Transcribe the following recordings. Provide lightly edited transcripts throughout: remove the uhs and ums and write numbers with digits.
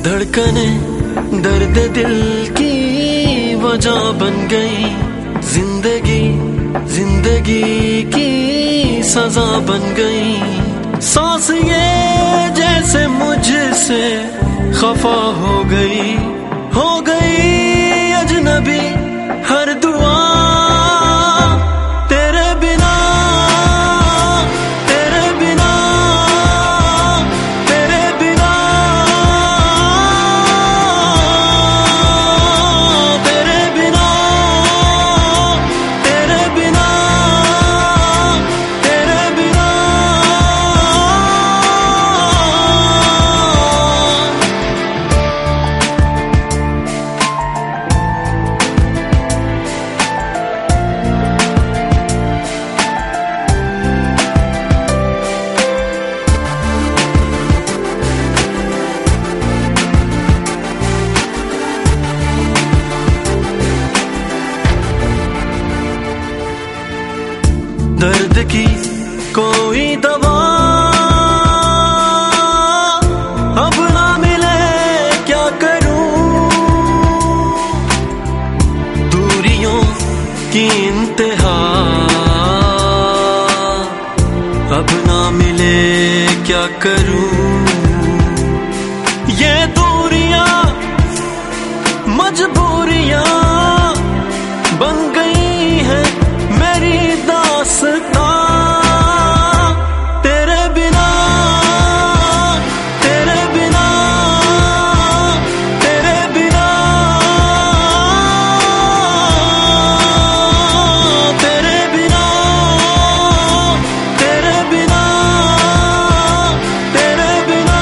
धड़कने दर्द दिल की वजह बन गई, जिंदगी जिंदगी की सजा बन गई। सांस ये जैसे मुझसे खफा हो गई अजनबी हर दुआ तेरे बिना तेरे बिना तेरे बिना तेरे बिना तेरे बिना तेरे बिना। दर्द की कोई दवा अब ना मिले क्या करूं, दूरियों की इंतहा अब ना मिले क्या करूं। ये दूरियां मजबूरियां बन गई हैं मेरी दास्तां, तेरे बिना तेरे बिना तेरे बिना तेरे बिना तेरे बिना तेरे बिना।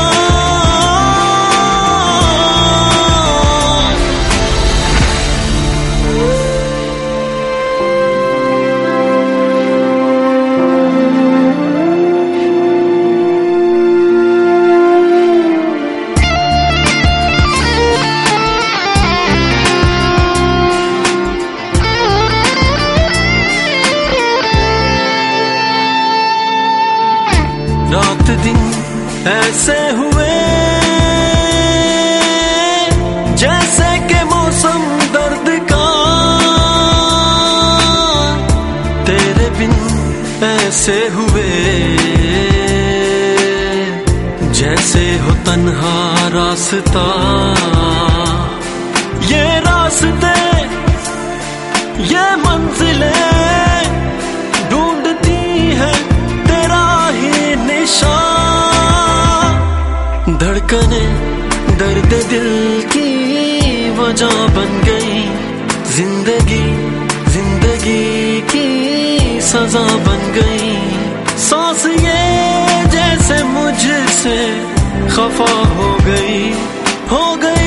रात दिन ऐसे हुए जैसे के मौसम दर्द का, तेरे बिन ऐसे हुए जैसे हो तन्हा रास्ता। ये रास्ते ये मंजिलें ढूंढती है तेरा ही निशान। धड़कने दर्द दिल की वजह बन गई, जिंदगी जिंदगी की सजा बन गई। सांस ये जैसे मुझसे खफा हो गई